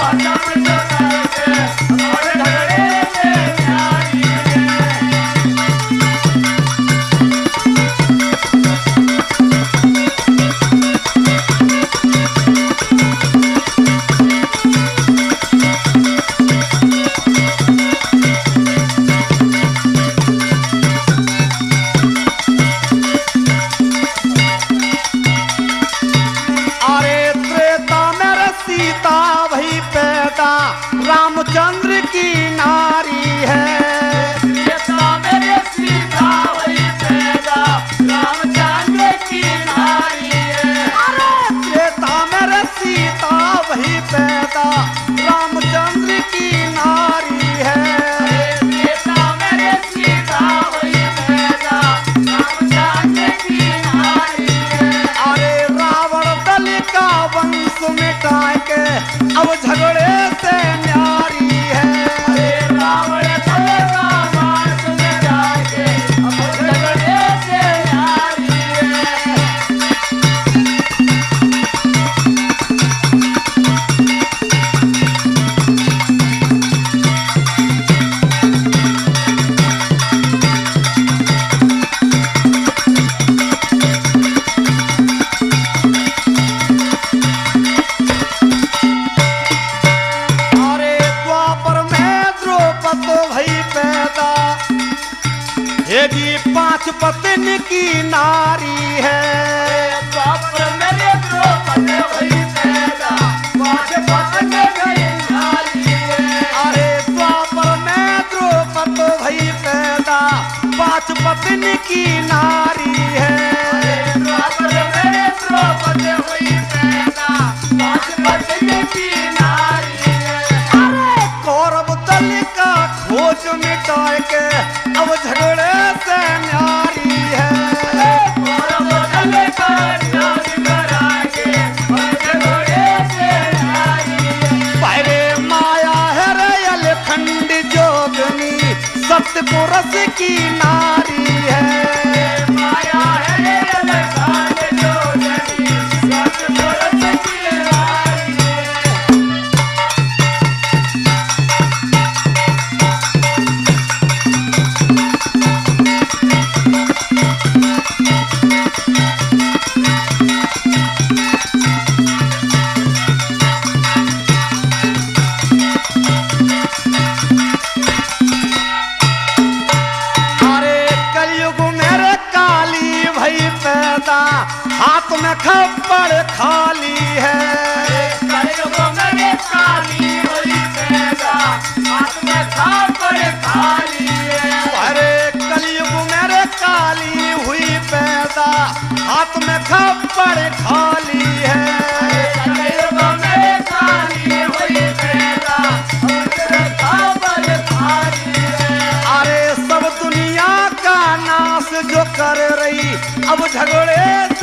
रामचंद्र की नारी है। मेरे सीता वही पैदा रामचंद्र की नारी है। अरे त्रेता मेरे सीता वही पैदा रामचंद्र की नारी है। त्रेता मेरे सीता वही पैदा रामचंद्र की नारी है। अरे रावण दल का वंश मिटा के अब झगड़े से न्यारी है। अरे रावण दल का वंश मिटा के अब झगड़े से न्यारी है। पांच पत्नी की नारी है। मेरे द्रौपदी वही पैदा पांच पत्नी की नारी है। अरे द्वापर में द्रौपदी वही पैदा पांच पत्नी की नारी है। द्वापर में द्रौपदी वही पैदा पांच पत्नी की नारी है। अरे कौरव दल का खोज मिटा के अब झगड़े से न्यारी है। कौरव दल का खोज करा के अब झगड़े से न्यारी है। पहले माया है रे खंड जोगनी सतपुरुष की नारी है। माया है खंड जोगनी सतपुरुष की नारी है। हाथ में खप्पड़ खाली है। कलयुग में काली हुई पैदा हाथ में खप्पड़ खाली है। अरे कलयुग मेरे काली हुई पैदा हाथ में खप्पड़ खाली है। कलयुग में काली हुई पैदा हाथ में खप्पड़ खाली है। अरे सब दुनिया का नाश जो कर रही अब झगड़े